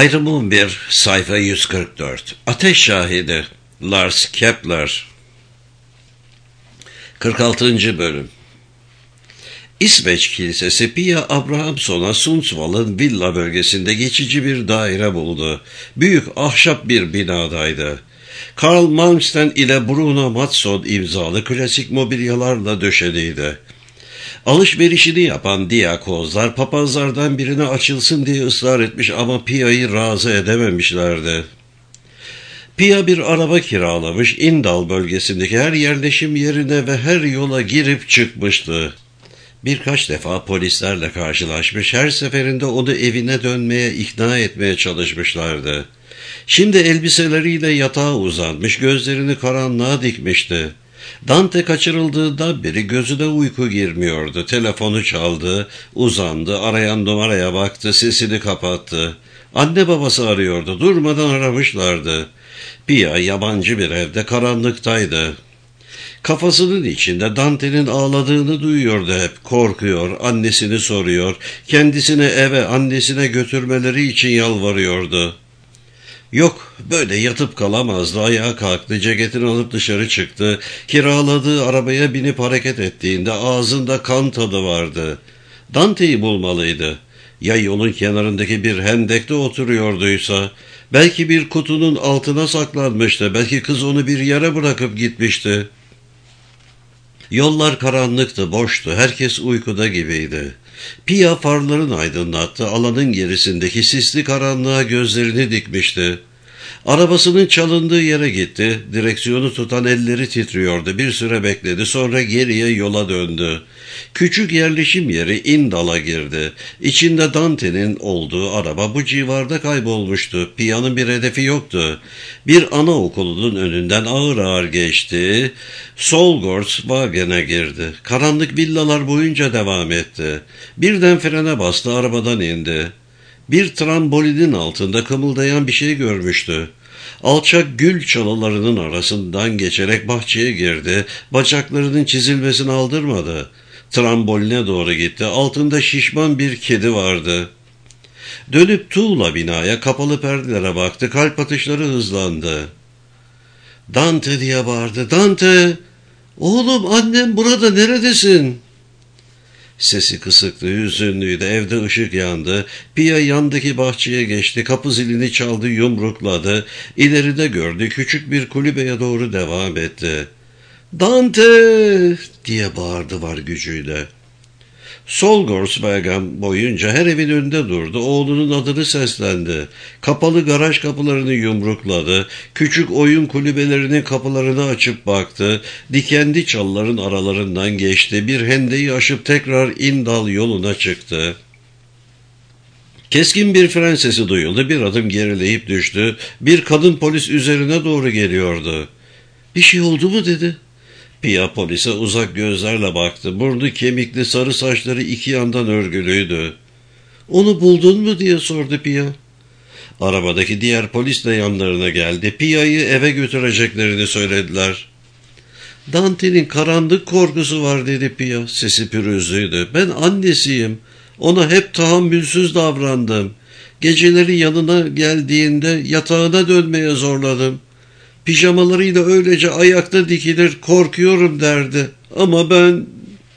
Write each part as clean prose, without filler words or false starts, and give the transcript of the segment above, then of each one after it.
Ayrım 11, sayfa 144. Ateş Şahidi, Lars Kepler. 46. bölüm. İsveç Kilisesi Pia Abrahamsson'a Sundsvall'ın villa bölgesinde geçici bir daire buldu. Büyük ahşap bir binadaydı. Karl Malmsten ile Bruno Mattsson imzalı klasik mobilyalarla döşeliydi. Alışverişini yapan diyakozlar papazlardan birine açılsın diye ısrar etmiş ama Pia'yı razı edememişlerdi. Pia bir araba kiralamış, Indal bölgesindeki her yerleşim yerine ve her yola girip çıkmıştı. Birkaç defa polislerle karşılaşmış, her seferinde onu evine dönmeye ikna etmeye çalışmışlardı. Şimdi elbiseleriyle yatağa uzanmış, gözlerini karanlığa dikmişti. Dante kaçırıldığından beri gözüne uyku girmiyordu. Telefonu çaldı, uzandı, arayan numaraya baktı, sesini kapattı. Anne babası arıyordu, durmadan aramışlardı. Pia yabancı bir evde karanlıktaydı. Kafasının içinde Dante'nin ağladığını duyuyordu hep. Korkuyor, annesini soruyor, kendisini eve, annesine götürmeleri için yalvarıyordu. Yok, böyle yatıp kalamazdı. Ayağa kalktı, ceketini alıp dışarı çıktı. Kiraladığı arabaya binip hareket ettiğinde ağzında kan tadı vardı. Dante'yi bulmalıydı. Ya yolun kenarındaki bir hendekte oturuyorduysa, belki bir kutunun altına saklanmıştı, belki kız onu bir yere bırakıp gitmişti. Yollar karanlıktı, boştu, herkes uykuda gibiydi. Pia farlarını aydınlattı, alanın gerisindeki sisli karanlığa gözlerini dikmişti. Arabasının çalındığı yere gitti, direksiyonu tutan elleri titriyordu, bir süre bekledi, sonra geriye yola döndü. Küçük yerleşim yeri Indal'a girdi. İçinde Dante'nin olduğu araba bu civarda kaybolmuştu. Pia'nın bir hedefi yoktu. Bir anaokulunun önünden ağır ağır geçti. Solgårdswagen'e girdi. Karanlık villalar boyunca devam etti. Birden frene bastı, arabadan indi. Bir trambolinin altında kımıldayan bir şey görmüştü. Alçak gül çalılarının arasından geçerek bahçeye girdi. Bacaklarının çizilmesini aldırmadı. Tramboline doğru gitti. Altında şişman bir kedi vardı. Dönüp tuğla binaya, kapalı perdelere baktı. Kalp atışları hızlandı. "Dante!" diye bağırdı. "Dante! Oğlum, annem burada, neredesin?" Sesi kısıktı, hüzünlüydü. Evde ışık yandı. Pia yandaki bahçeye geçti. Kapı zilini çaldı, yumrukladı. İleride gördü. Küçük bir kulübeye doğru devam etti. "Dante!" diye bağırdı var gücüyle. Solgårdswagen boyunca her evin önünde durdu. Oğlunun adını seslendi. Kapalı garaj kapılarını yumrukladı. Küçük oyun kulübelerinin kapılarını açıp baktı. Dikenli çalıların aralarından geçti. Bir hendeyi aşıp tekrar Indal yoluna çıktı. Keskin bir fren sesi duyuldu. Bir adım gerileyip düştü. Bir kadın polis üzerine doğru geliyordu. "Bir şey oldu mu?" dedi. Pia polise uzak gözlerle baktı. Burnu kemikli, sarı saçları iki yandan örgülüydü. "Onu buldun mu?" diye sordu Pia. Arabadaki diğer polis de yanlarına geldi. Pia'yı eve götüreceklerini söylediler. "Dante'nin karanlık korkusu var," dedi Pia. Sesi pürüzlüydü. "Ben annesiyim. Ona hep tahammülsüz davrandım. Geceleri yanına geldiğinde yatağına dönmeye zorladım. Pijamalarıyla öylece ayakta dikilir, korkuyorum derdi. Ama ben..."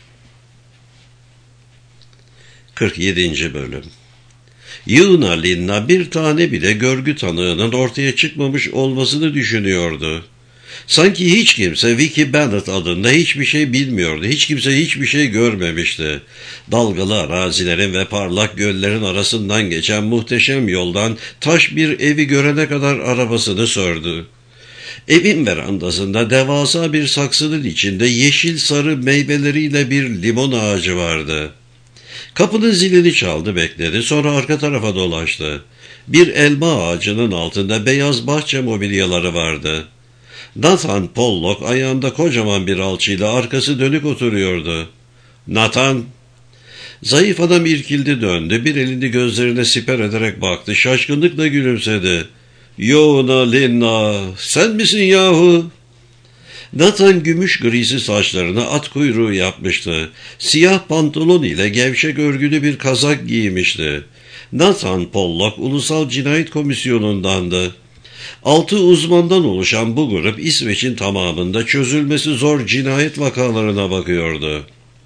47. bölüm. Yığına Linna bir tane bile görgü tanığının ortaya çıkmamış olmasını düşünüyordu. Sanki hiç kimse Vicky Bennet adında hiçbir şey bilmiyordu. Hiç kimse hiçbir şey görmemişti. Dalgalı arazilerin ve parlak göllerin arasından geçen muhteşem yoldan taş bir evi görene kadar arabasını sürdü. Evin verandasında devasa bir saksının içinde yeşil sarı meyveleriyle bir limon ağacı vardı. Kapının zilini çaldı, bekledi, sonra arka tarafa dolaştı. Bir elma ağacının altında beyaz bahçe mobilyaları vardı. Nathan Pollock ayağında kocaman bir alçıyla arkası dönük oturuyordu. "Nathan!" Zayıf adam irkildi, döndü, bir elini gözlerine siper ederek baktı, şaşkınlıkla gülümsedi. "Yığına Linna, sen misin yahu?" Nathan gümüş grisi saçlarını at kuyruğu yapmıştı. Siyah pantolon ile gevşek örgülü bir kazak giymişti. Nathan Pollock Ulusal Cinayet Komisyonu'ndandı. 6 uzmandan oluşan bu grup İsveç'in tamamında çözülmesi zor cinayet vakalarına bakıyordu.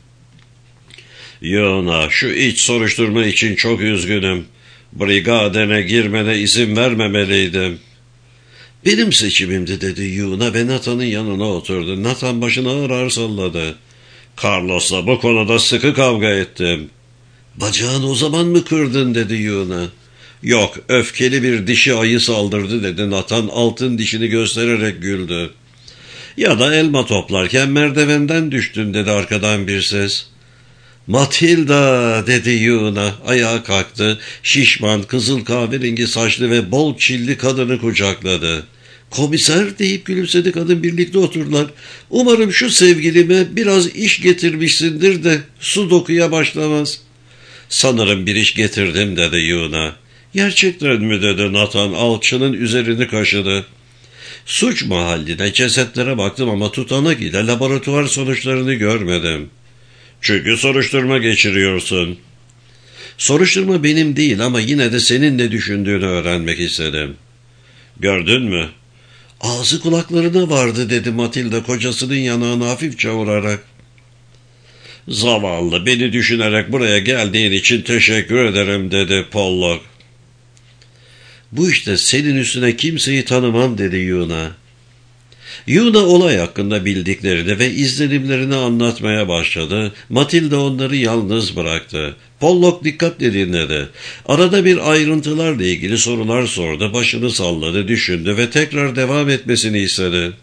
"Yona, şu iç soruşturma için çok üzgünüm. Brigadene girmene izin vermemeliydim." "Benim seçimimdi," dedi Yuna ve Nathan'ın yanına oturdu. Nathan başını ağır ağır salladı. "Carlos'la bu konuda sıkı kavga ettim." "Bacağını o zaman mı kırdın?" dedi Yuna. "Yok, öfkeli bir dişi ayı saldırdı," dedi Nathan altın dişini göstererek güldü. "Ya da elma toplarken merdivenden düştün," dedi arkadan bir ses. "Matilda," dedi Yuna. Ayağa kalktı. Şişman, kızıl kahverengi saçlı ve bol çilli kadını kucakladı. "Komiser," deyip gülümsedi kadın. Birlikte oturdular. "Umarım şu sevgilime biraz iş getirmişsindir de sudokuya başlamaz." "Sanırım bir iş getirdim," dedi Yuna. "Gerçekten mi?" dedi Nathan alçının üzerini kaşıdı. "Suç mahalline cesetlere baktım ama tutanak ile laboratuvar sonuçlarını görmedim." "Çünkü soruşturma geçiriyorsun." "Soruşturma benim değil ama yine de senin ne düşündüğünü öğrenmek istedim." "Gördün mü?" "Ağzı kulaklarına vardı," dedi Matilda kocasının yanağını hafifçe vurarak. "Zavallı, beni düşünerek buraya geldiğin için teşekkür ederim," dedi Pollock. "Bu işte senin üstüne kimseyi tanımam," dedi Yuna. Yuna olay hakkında bildiklerini ve izlenimlerini anlatmaya başladı. Matilda onları yalnız bıraktı. Pollock dikkatle dinledi. Arada bir ayrıntılarla ilgili sorular sordu, başını salladı, düşündü ve tekrar devam etmesini istedi.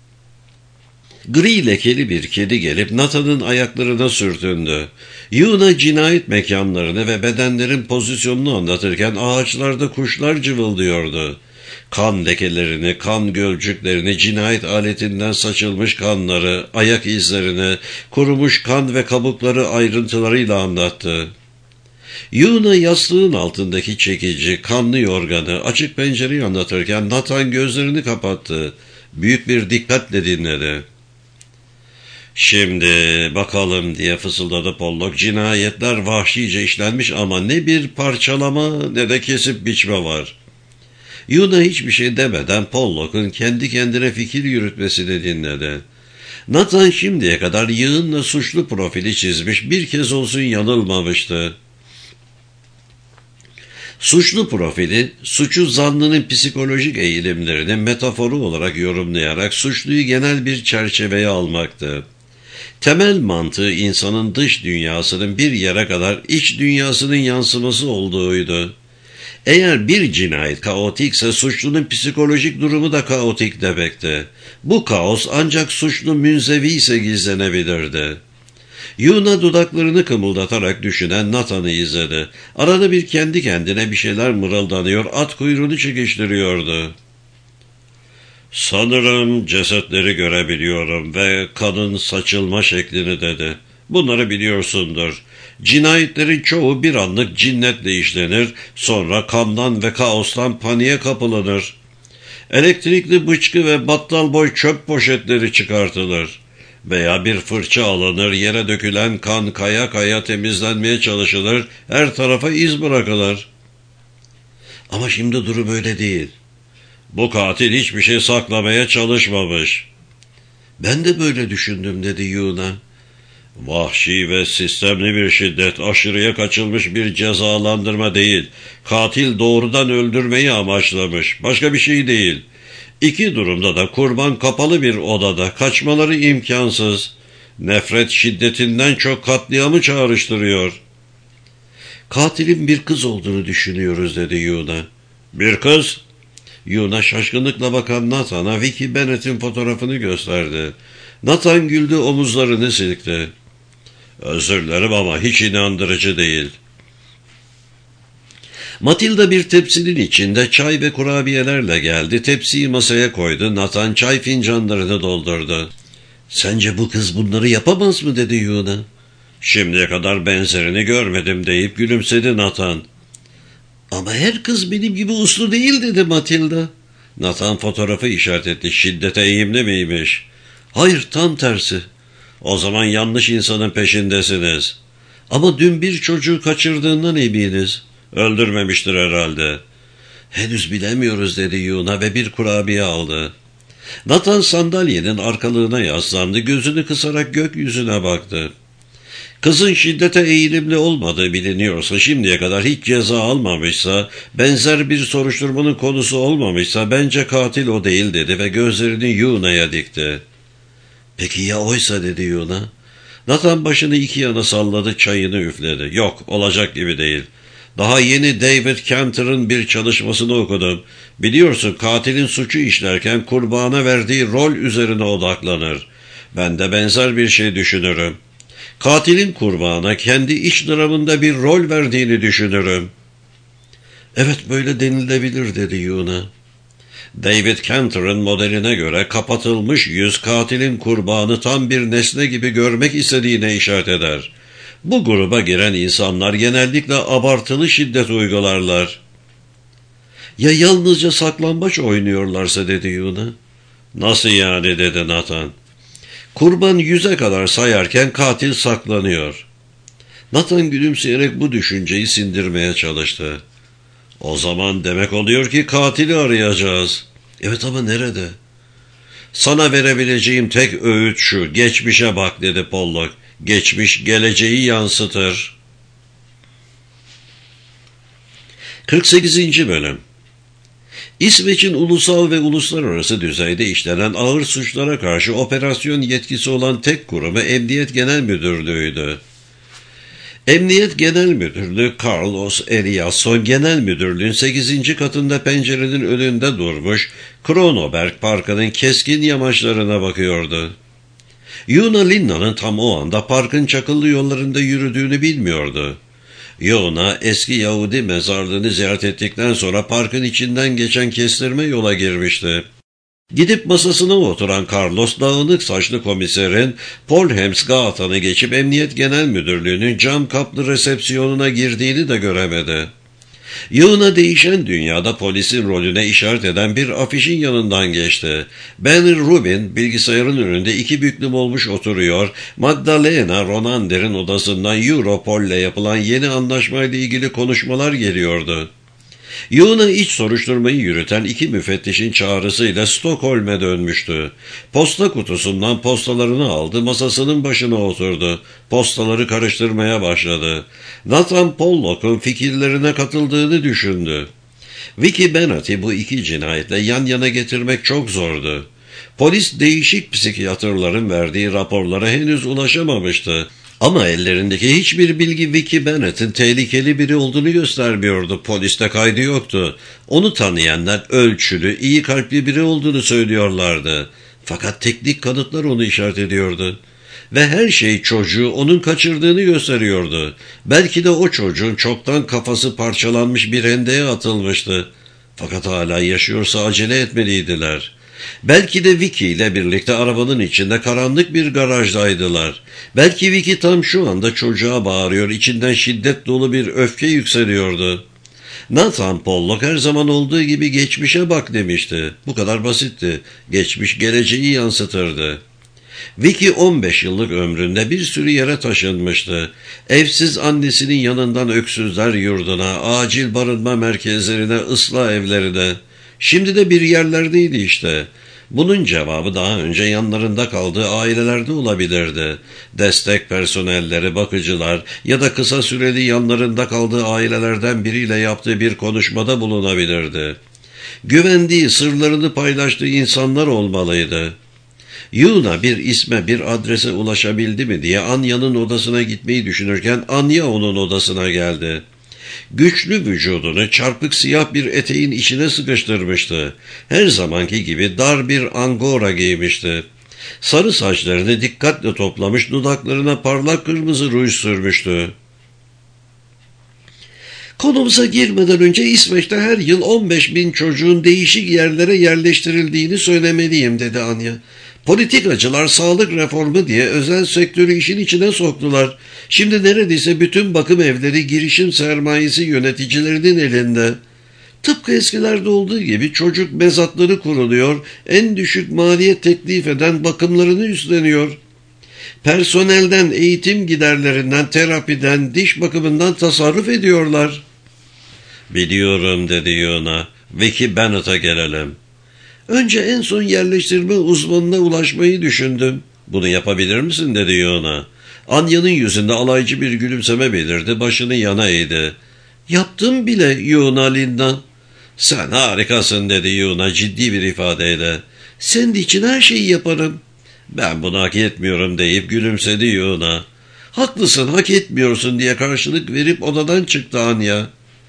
Gri lekeli bir kedi gelip Nathan'ın ayaklarına sürtündü. Yuna cinayet mekanlarını ve bedenlerin pozisyonunu anlatırken ağaçlarda kuşlar cıvıldıyordu. Kan lekelerini, kan gölcüklerini, cinayet aletinden saçılmış kanları, ayak izlerini, kurumuş kan ve kabukları ayrıntılarıyla anlattı. Yuna yastığın altındaki çekici, kanlı yorganı, açık pencereyi anlatırken Nathan gözlerini kapattı. Büyük bir dikkatle dinledi. "Şimdi bakalım," diye fısıldadı Pollock. "Cinayetler vahşice işlenmiş ama ne bir parçalama ne de kesip biçme var." Yuna hiçbir şey demeden Pollock'un kendi kendine fikir yürütmesini dinledi. Nathan şimdiye kadar yığınla suçlu profili çizmiş, bir kez olsun yanılmamıştı. Suçlu profili, suçu zanlının psikolojik eğilimlerinin metaforu olarak yorumlayarak suçluyu genel bir çerçeveye almaktı. Temel mantığı insanın dış dünyasının bir yere kadar iç dünyasının yansıması olduğuydu. Eğer bir cinayet kaotikse suçlunun psikolojik durumu da kaotik demekti. Bu kaos ancak suçlu münzevi ise gizlenebilirdi. Yuna dudaklarını kımıldatarak düşünen Nathan'ı izledi. Arada bir kendi kendine bir şeyler mırıldanıyor, at kuyruğunu çekiştiriyordu. "Sanırım cesetleri görebiliyorum ve kanın saçılma şeklini," dedi. "Bunları biliyorsundur. Cinayetlerin çoğu bir anlık cinnetle işlenir, sonra kandan ve kaostan paniğe kapılınır. Elektrikli bıçkı ve battal boy çöp poşetleri çıkartılır. Veya bir fırça alınır, yere dökülen kan kaya kaya temizlenmeye çalışılır, her tarafa iz bırakılır. Ama şimdi durum öyle değil. Bu katil hiçbir şey saklamaya çalışmamış." "Ben de böyle düşündüm," dedi Yuna. "Vahşi ve sistemli bir şiddet, aşırıya kaçılmış bir cezalandırma değil. Katil doğrudan öldürmeyi amaçlamış. Başka bir şey değil. İki durumda da kurban kapalı bir odada, kaçmaları imkansız. Nefret şiddetinden çok katliamı çağrıştırıyor." "Katilin bir kız olduğunu düşünüyoruz," dedi Yuna. "Bir kız?" Yuna şaşkınlıkla bakan Nathan'a Vicky Bennett'in fotoğrafını gösterdi. Nathan güldü, omuzlarını silkti. "Özür dilerim ama hiç inandırıcı değil." Matilda bir tepsinin içinde çay ve kurabiyelerle geldi. Tepsiyi masaya koydu. Nathan çay fincanlarını doldurdu. "Sence bu kız bunları yapamaz mı?" dedi Yuna. "Şimdiye kadar benzerini görmedim," deyip gülümsedi Nathan. "Ama her kız benim gibi uslu değil," dedi Matilda. Nathan fotoğrafı işaret etti. "Şiddete eğimli miymiş?" "Hayır, tam tersi." "O zaman yanlış insanın peşindesiniz." "Ama dün bir çocuğu kaçırdığından eminiz." Öldürmemiştir herhalde. Henüz bilemiyoruz dedi Yuna ve bir kurabiye aldı. Nathan sandalyenin arkalığına yaslandı, gözünü kısarak gökyüzüne baktı. Kızın şiddete eğilimli olmadığı biliniyorsa, şimdiye kadar hiç ceza almamışsa, benzer bir soruşturmanın konusu olmamışsa bence katil o değil dedi ve gözlerini Yuna'ya dikti. Peki ya oysa dedi Yuna. Nathan başını iki yana salladı, çayını üfledi. Yok, olacak gibi değil. Daha yeni David Cantor'ın bir çalışmasını okudum. Biliyorsun, katilin suçu işlerken kurbana verdiği rol üzerine odaklanır. Ben de benzer bir şey düşünürüm. Katilin kurbana kendi iç dramında bir rol verdiğini düşünürüm. Evet, böyle denilebilir dedi Yuna. David Cantor'ın modeline göre kapatılmış yüz katilin kurbanı tam bir nesne gibi görmek istediğine işaret eder. Bu gruba giren insanlar genellikle abartılı şiddet uygularlar. Ya yalnızca saklambaç oynuyorlarsa dedi Yuna. Nasıl yani dedi Nathan. Kurban 100'e kadar sayarken katil saklanıyor. Nathan gülümseyerek bu düşünceyi sindirmeye çalıştı. O zaman demek oluyor ki katili arayacağız. Evet, ama nerede? Sana verebileceğim tek öğüt şu: geçmişe bak dedi Pollock. Geçmiş geleceği yansıtır. 48. Bölüm. İsveç'in ulusal ve uluslararası düzeyde işlenen ağır suçlara karşı operasyon yetkisi olan tek kurumu Emniyet Genel Müdürlüğü'ydü. Emniyet Genel Müdürlüğü, Carlos Eliasson Genel Müdürlüğün 8. katında pencerenin önünde durmuş, Kronoberg Parkı'nın keskin yamaçlarına bakıyordu. Yuna Linna'nın tam o anda parkın çakıllı yollarında yürüdüğünü bilmiyordu. Yuna eski Yahudi mezarlığını ziyaret ettikten sonra parkın içinden geçen kestirme yola girmişti. Gidip masasına oturan Carlos, dağınık saçlı komiserin Paul Hemsgaata'nı geçip Emniyet Genel Müdürlüğü'nün cam kaplı resepsiyonuna girdiğini de göremedi. Yığına değişen dünyada polisin rolüne işaret eden bir afişin yanından geçti. Ben Rubin bilgisayarın önünde iki büklüm olmuş oturuyor, Magdalena Ronander'in odasından Europol'le yapılan yeni anlaşmayla ilgili konuşmalar geliyordu. Yığına iç soruşturmayı yürüten iki müfettişin çağrısıyla Stockholm'e dönmüştü. Posta kutusundan postalarını aldı, masasının başına oturdu. Postaları karıştırmaya başladı. Nathan Pollock'un fikirlerine katıldığını düşündü. Vicky Bennett'i bu iki cinayetle yan yana getirmek çok zordu. Polis değişik psikiyatrların verdiği raporlara henüz ulaşamamıştı. Ama ellerindeki hiçbir bilgi Vicky Bennett'in tehlikeli biri olduğunu göstermiyordu. Poliste kaydı yoktu. Onu tanıyanlar ölçülü, iyi kalpli biri olduğunu söylüyorlardı. Fakat teknik kanıtlar onu işaret ediyordu. Ve her şey çocuğu onun kaçırdığını gösteriyordu. Belki de o çocuğun çoktan kafası parçalanmış bir hendeye atılmıştı. Fakat hala yaşıyorsa acele etmeliydiler. Belki de Vicky ile birlikte arabanın içinde karanlık bir garajdaydılar. Belki Vicky tam şu anda çocuğa bağırıyor, içinden şiddet dolu bir öfke yükseliyordu. Nathan Pollock her zaman olduğu gibi geçmişe bak demişti. Bu kadar basitti. Geçmiş geleceği yansıtırdı. Vicky 15 yıllık ömründe bir sürü yere taşınmıştı. Evsiz annesinin yanından öksüzler yurduna, acil barınma merkezlerine, ıslah evlerine. Şimdi de bir yerlerdeydi işte. Bunun cevabı daha önce yanlarında kaldığı ailelerde olabilirdi. Destek personelleri, bakıcılar ya da kısa süreli yanlarında kaldığı ailelerden biriyle yaptığı bir konuşmada bulunabilirdi. Güvendiği, sırlarını paylaştığı insanlar olmalıydı. Yuna bir isme, bir adrese ulaşabildi mi diye Anya'nın odasına gitmeyi düşünürken Anya onun odasına geldi. Güçlü vücudunu çarpık siyah bir eteğin içine sıkıştırmıştı. Her zamanki gibi dar bir angora giymişti. Sarı saçlarını dikkatle toplamış, dudaklarına parlak kırmızı ruj sürmüştü. Konumuza girmeden önce İsveç'te her yıl 15.000 çocuğun değişik yerlere yerleştirildiğini söylemeliyim dedi Anya. Politikacılar sağlık reformu diye özel sektörü işin içine soktular. Şimdi neredeyse bütün bakım evleri girişim sermayesi yöneticilerinin elinde. Tıpkı eskilerde olduğu gibi çocuk mezatları kuruluyor, en düşük maliyet teklif eden bakımlarını üstleniyor. Personelden, eğitim giderlerinden, terapiden, diş bakımından tasarruf ediyorlar. Biliyorum dedi Yuna. Vicky Bennett'a gelelim. Önce en son yerleştirme uzmanına ulaşmayı düşündüm. Bunu yapabilir misin dedi Yuna. Anya'nın yüzünde alaycı bir gülümseme belirdi. Başını yana eğdi. Yaptım bile Yuna Linda. Sen harikasın dedi Yuna ciddi bir ifadeyle. Senin için her şeyi yaparım. Ben bunu hak etmiyorum deyip gülümsedi Yuna. Haklısın, hak etmiyorsun diye karşılık verip odadan çıktı Anya.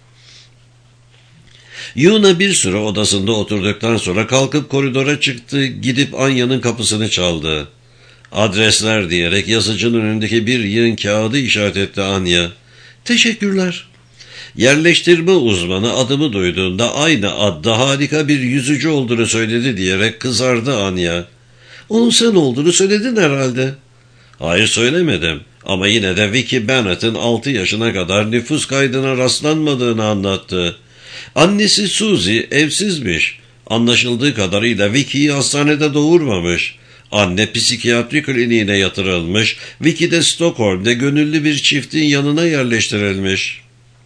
Yuna bir süre odasında oturduktan sonra kalkıp koridora çıktı, gidip Anya'nın kapısını çaldı. Adresler diyerek yazıcının önündeki bir yığın kağıdı işaret etti Anya. Teşekkürler. Yerleştirme uzmanı adımı duyduğunda aynı adda harika bir yüzücü olduğunu söyledi diyerek kızardı Anya. Onun sen olduğunu söyledin herhalde. Hayır söylemedim ama yine de Vicky Bennett'in 6 yaşına kadar nüfus kaydına rastlanmadığını anlattı. Annesi Suzy evsizmiş. Anlaşıldığı kadarıyla Vicky'yi hastanede doğurmamış. Anne psikiyatri kliniğine yatırılmış. Vicky de Stockholm'de gönüllü bir çiftin yanına yerleştirilmiş.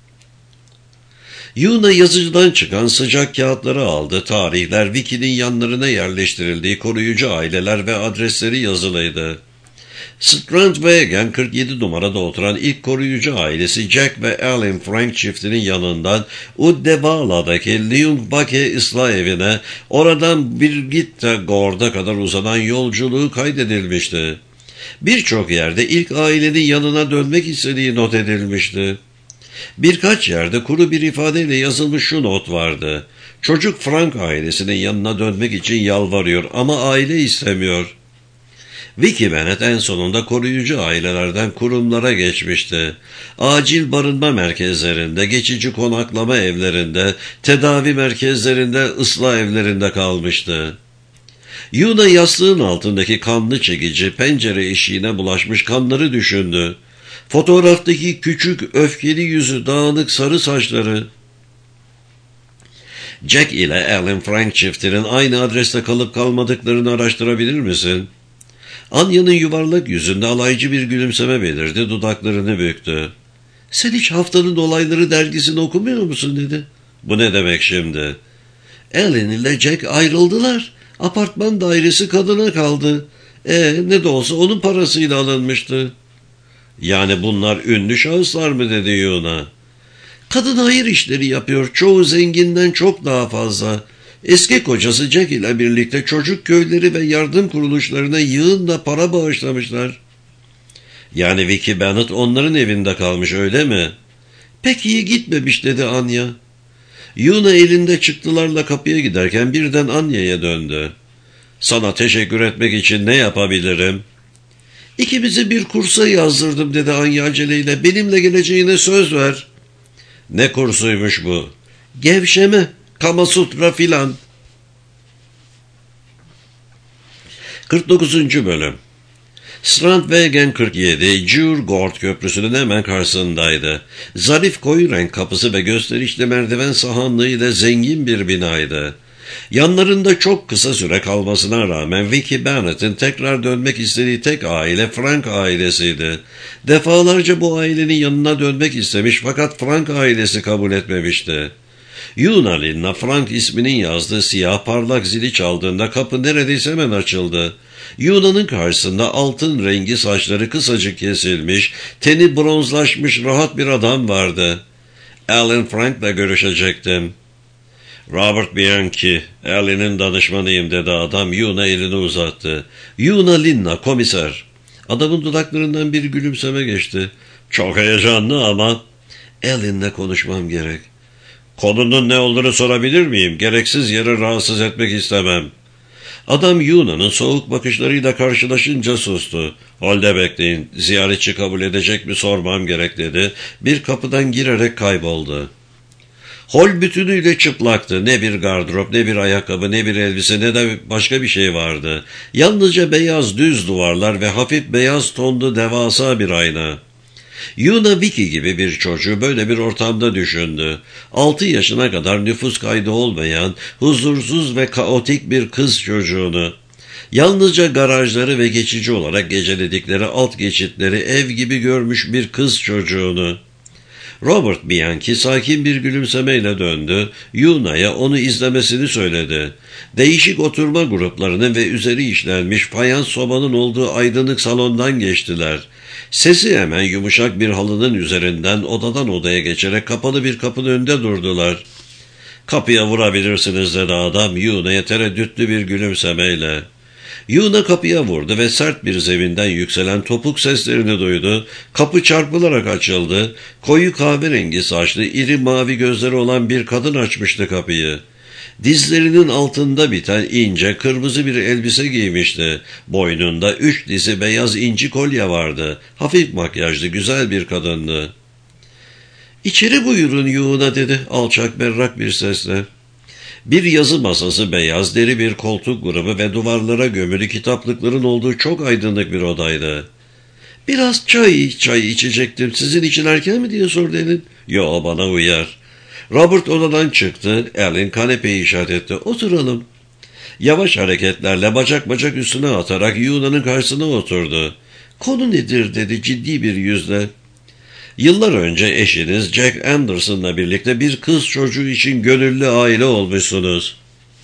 Yuna yazıcıdan çıkan sıcak kağıtları aldı. Tarihler, Vicky'nin yanlarına yerleştirildiği koruyucu aileler ve adresleri yazılıydı. Strandwagen 47 numarada oturan ilk koruyucu ailesi Jack ve Ellen Frank çiftinin yanından Uddevala'daki Lyungbake ıslah evine, oradan Birgitta Gård'a kadar uzanan yolculuğu kaydedilmişti. Birçok yerde ilk ailenin yanına dönmek istediği not edilmişti. Birkaç yerde kuru bir ifadeyle yazılmış şu not vardı. Çocuk Frank ailesinin yanına dönmek için yalvarıyor ama aile istemiyor. Vicky Bennett en sonunda koruyucu ailelerden kurumlara geçmişti. Acil barınma merkezlerinde, geçici konaklama evlerinde, tedavi merkezlerinde, ıslah evlerinde kalmıştı. Yuna yastığın altındaki kanlı çekici pencere eşiğine bulaşmış kanları düşündü. Fotoğraftaki küçük, öfkeli yüzü, dağınık sarı saçları. Jack ile Ellen Frank çiftinin aynı adreste kalıp kalmadıklarını araştırabilir misin? Anya'nın yuvarlak yüzünde alaycı bir gülümseme belirdi, dudaklarını büktü. Sen hiç Haftanın Olayları dergisini okumuyor musun dedi. Bu ne demek şimdi? Ellen ile Jack ayrıldılar. Apartman dairesi kadına kaldı. Ne de olsa onun parasıyla alınmıştı. Yani bunlar ünlü şahıslar mı dedi Yuna. Kadın hayır işleri yapıyor. Çoğu zenginden çok daha fazla. Eski kocası Jack ile birlikte çocuk köyleri ve yardım kuruluşlarına yığınla para bağışlamışlar. Yani Vicky Bennett onların evinde kalmış öyle mi? Pek iyi gitmemiş dedi Anya. Yuna elinde çıktılarla kapıya giderken birden Anya'ya döndü. Sana teşekkür etmek için ne yapabilirim? İkimizi bir kursa yazdırdım dedi Anya aceleyle. Benimle geleceğine söz ver. Ne kursuymuş bu? Gevşeme, Kamasutra filan. 49. Bölüm. Strandwagen 47, Djurgård Köprüsü'nün hemen karşısındaydı. Zarif koyu renk kapısı ve gösterişli merdiven sahanlığıyla zengin bir binaydı. Yanlarında çok kısa süre kalmasına rağmen Vicky Bennett'in tekrar dönmek istediği tek aile Frank ailesiydi. Defalarca bu ailenin yanına dönmek istemiş fakat Frank ailesi kabul etmemişti. Yuna Linna Frank isminin yazdığı siyah parlak zili çaldığında kapı neredeyse hemen açıldı. Yuna'nın karşısında altın rengi saçları kısacık kesilmiş, teni bronzlaşmış rahat bir adam vardı. Ellen Frank'la görüşecektim. Robert Bianchi, Ellen'in danışmanıyım dedi adam. Yuna elini uzattı. Yuna Linna, komiser. Adamın dudaklarından bir gülümseme geçti. Çok heyecanlı ama. Ellen'le konuşmam gerek. Konunun ne olduğunu sorabilir miyim? Gereksiz yere rahatsız etmek istemem. Adam Yuna'nın soğuk bakışlarıyla karşılaşınca sustu. Holde bekleyin, ziyaretçi kabul edecek mi sormam gerek dedi. Bir kapıdan girerek kayboldu. Hol bütünüyle çıplaktı. Ne bir gardırop, ne bir ayakkabı, ne bir elbise, ne de başka bir şey vardı. Yalnızca beyaz düz duvarlar ve hafif beyaz tonlu devasa bir ayna. Yuna Vicky gibi bir çocuğu böyle bir ortamda düşündü. 6 yaşına kadar nüfus kaydı olmayan, huzursuz ve kaotik bir kız çocuğunu. Yalnızca garajları ve geçici olarak geceledikleri alt geçitleri ev gibi görmüş bir kız çocuğunu. Robert Bianchi sakin bir gülümsemeyle döndü. Yuna'ya onu izlemesini söyledi. Değişik oturma gruplarının ve üzeri işlenmiş fayans sobanın olduğu aydınlık salondan geçtiler. Sesi hemen yumuşak bir halının üzerinden odadan odaya geçerek kapalı bir kapının önünde durdular. "Kapıya vurabilirsiniz," dedi adam Yuna'ya tereddütlü bir gülümsemeyle. Yuna kapıya vurdu ve sert bir zeminden yükselen topuk seslerini duydu. Kapı çarpılarak açıldı. Koyu kahverengi saçlı, iri mavi gözleri olan bir kadın açmıştı kapıyı. Dizlerinin altında biten ince, kırmızı bir elbise giymişti. Boynunda 3 dizi beyaz inci kolye vardı. Hafif makyajlı, güzel bir kadındı. "İçeri buyurun Yuna," dedi alçak berrak bir sesle. Bir yazı masası, beyaz deri bir koltuk grubu ve duvarlara gömülü kitaplıkların olduğu çok aydınlık bir odaydı. "Biraz çay içecektim. Sizin için erken mi?" diye sordu Elin. "Yo, bana uyar." Robert odadan çıktı. Elin kanepeyi işaret etti. "Oturalım." Yavaş hareketlerle bacak üstüne atarak Yuna'nın karşısına oturdu. "Konu nedir?" dedi ciddi bir yüzle. "Yıllar önce eşiniz Jack Anderson'la birlikte bir kız çocuğu için gönüllü aile olmuşsunuz."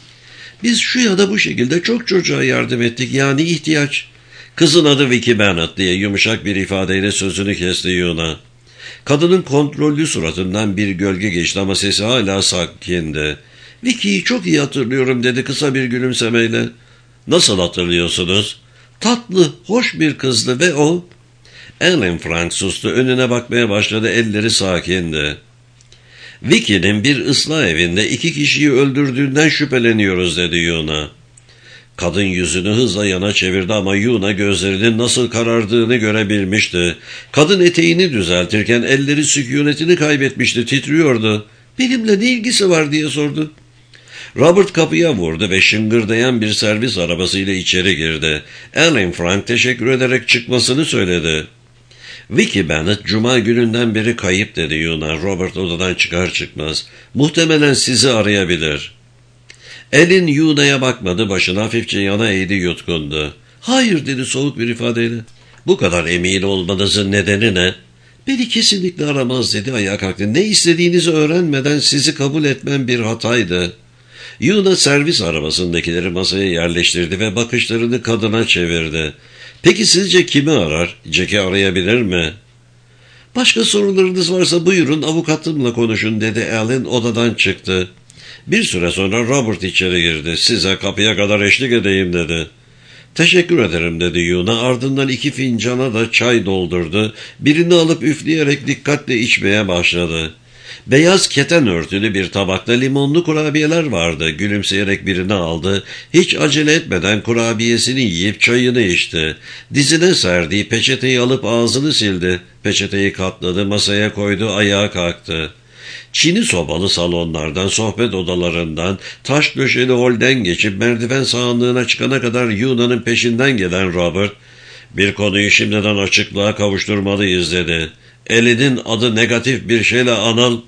"Biz şu ya da bu şekilde çok çocuğa yardım ettik, yani ihtiyaç." "Kızın adı Vicky Bennett," diye yumuşak bir ifadeyle sözünü kesti Yuna. Kadının kontrollü suratından bir gölge geçti ama sesi hala sakindi. "Vicky'yi çok iyi hatırlıyorum," dedi kısa bir gülümsemeyle. "Nasıl hatırlıyorsunuz?" "Tatlı, hoş bir kızdı ve o..." Ellen Frank sustu, önüne bakmaya başladı, elleri sakindi. "Vicky'nin bir ıslah evinde 2 kişiyi öldürdüğünden şüpheleniyoruz," dedi Yuna. Kadın yüzünü hızla yana çevirdi ama Yuna gözlerinin nasıl karardığını görebilmişti. Kadın eteğini düzeltirken elleri sükunetini kaybetmişti, titriyordu. "Benimle ne ilgisi var?" diye sordu. Robert kapıya vurdu ve şıngırdayan bir servis arabasıyla içeri girdi. Ellen Frank teşekkür ederek çıkmasını söyledi. "Vicky Bennett cuma gününden beri kayıp," dedi Yuna Robert odadan çıkar çıkmaz. "Muhtemelen sizi arayabilir." Elin Yuna'ya bakmadı, başını hafifçe yana eğdi, yutkundu. "Hayır," dedi soğuk bir ifadeyle. "Bu kadar emin olmanızın nedeni ne?" "Beni kesinlikle aramaz," dedi ayağa kalktı. "Ne istediğinizi öğrenmeden sizi kabul etmem bir hataydı." Yuna servis arabasındakileri masaya yerleştirdi ve bakışlarını kadına çevirdi. "Peki sizce kimi arar? Jack'i arayabilir mi?" "Başka sorularınız varsa buyurun, avukatımla konuşun," dedi Ellen odadan çıktı. Bir süre sonra Robert içeri girdi. "Size kapıya kadar eşlik edeyim," dedi. "Teşekkür ederim," dedi Yuna. Ardından 2 fincana da çay doldurdu. Birini alıp üfleyerek dikkatle içmeye başladı. Beyaz keten örtülü bir tabakta limonlu kurabiyeler vardı. Gülümseyerek birini aldı. Hiç acele etmeden kurabiyesini yiyip çayını içti. Dizine serdiği peçeteyi alıp ağzını sildi. Peçeteyi katladı, masaya koydu, ayağa kalktı. Çini sobalı salonlardan, sohbet odalarından, taş döşeli holden geçip merdiven sağanlığına çıkana kadar Yuna'nın peşinden gelen Robert, "Bir konuyu şimdiden açıklığa kavuşturmalıyız," dedi. "Elinin adı negatif bir şeyle anıl..."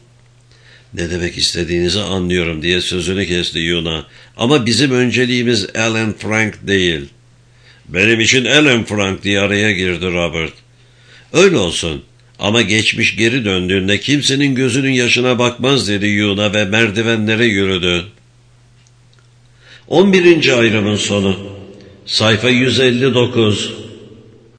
"Ne demek istediğinizi anlıyorum," diye sözünü kesti Yuna. "Ama bizim önceliğimiz Ellen Frank değil." "Benim için Ellen Frank," diye araya girdi Robert. "Öyle olsun. Ama geçmiş geri döndüğünde kimsenin gözünün yaşına bakmaz," dedi Yuna ve merdivenlere yürüdü. 11. ayrımın sonu. Sayfa 159.